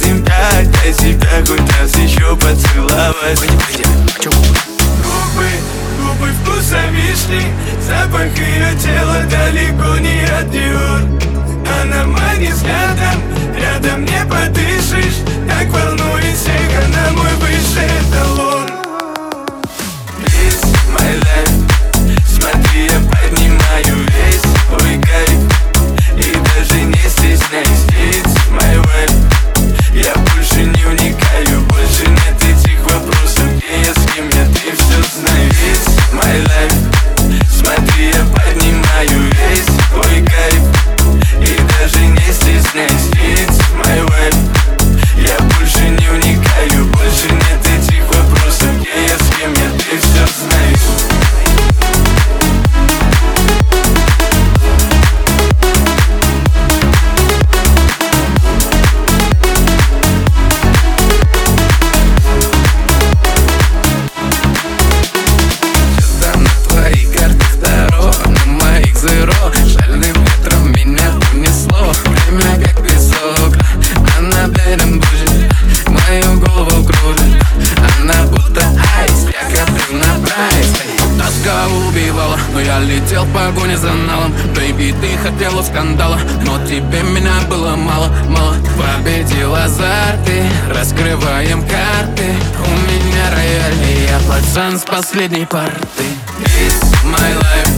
Дай себя хоть раз еще поцеловать. Губы вкуса вишни, запах ее тела далеко не от Диор. Она манит взглядом, рядом не подышишь. Так волнует всех, она мой высший эталон. It's my life, смотри, я поднимаю весь свой кайф и даже не стесняюсь. It's my wife, я больше не вникаю, больше нет этих вопросов, где я, с кем я, ты все знаешь. It's my life, смотри, я поднимаю весь свой кайф и даже не стесняюсь. It's my wife, я больше не вникаю, больше нет этих вопросов, где я, с кем я, ты все знаешь. Но я летел в погоне за налом. Бэйби, ты хотела скандала, но тебе меня было мало. Победил азарт, раскрываем карты. У меня рояль, и я пацан с последней парты. It's my life.